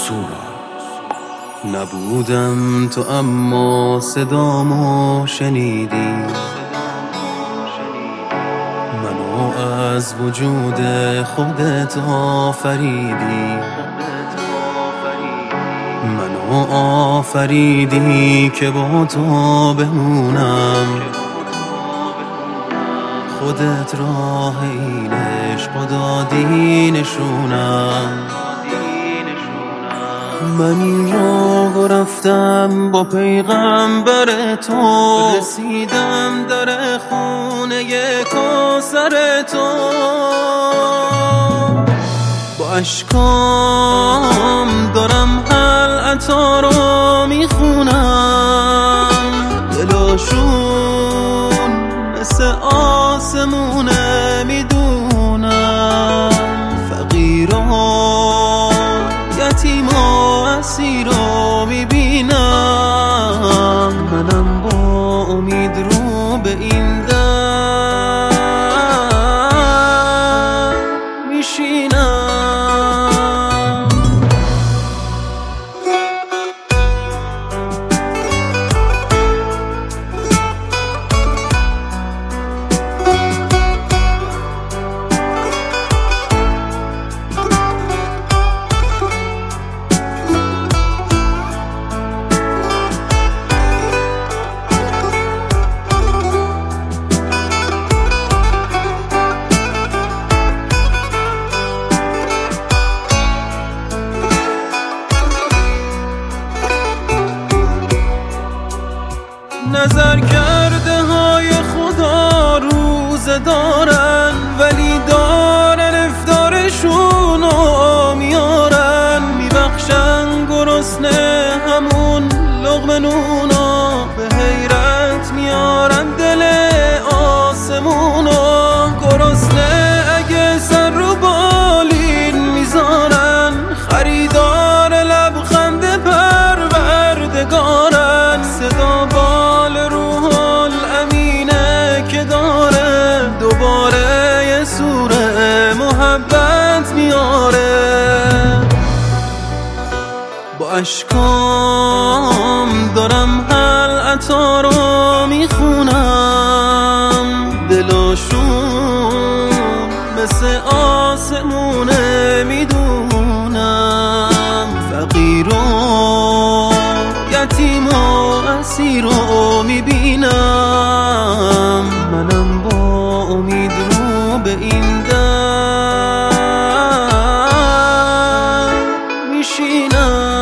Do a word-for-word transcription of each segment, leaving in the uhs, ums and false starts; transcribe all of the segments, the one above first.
سورا. نبودم تو اما صدامو شنیدی، منو از وجود خودت آفریدی، منو آفریدی که با تو بمونم، خودت راه این عشق دادی نشونم. من این راهو رفتم با پیغمبر تو، رسیدم در خونه کوثر تو، با اشکام دارم هل عطا رو میخونم، دلاشون مثل آسمونه میدونم، فقیران یتیما اسیر رو میبینم، منم با امید رو به این در میشینم. نظر کرده های خدا روزه دارن، ولی دارن افطارشونو میارن، میبخشن گرسنه همون لقمه نونو، به حیرت میارن دل آسمونو، گرسنه اگه سر رو بالین میذارن، خریدار لبخند پروردگارن، صدا بال روح الامینه که داره دوباره یه سوره محبت میاره، با اشکام دارم هل عطا رو میخونم، دلاشون مثل آسمونه میدونم، فقیر و یتیم و اسیر رو میبینم، منم با امید رو به این در میشینم.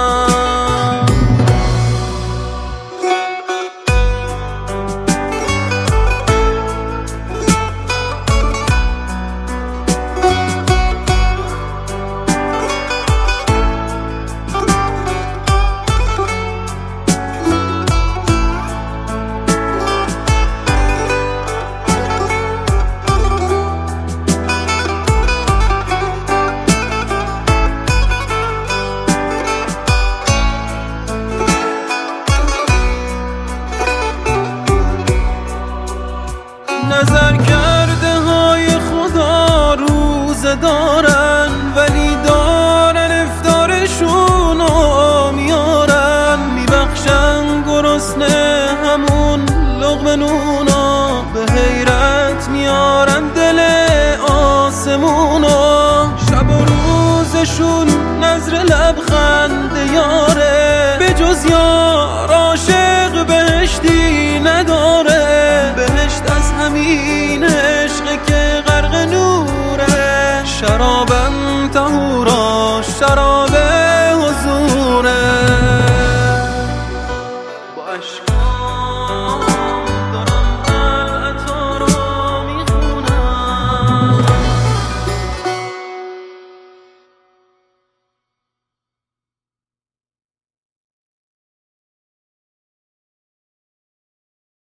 نظر کرده های خدا روزه دارن، ولی دارن افطارشونو میارن، میبخشن گرسنه همون لقمه نونو، به حیرت میارن دل آسمونو، شب و روزشون نظر لبخند یاره،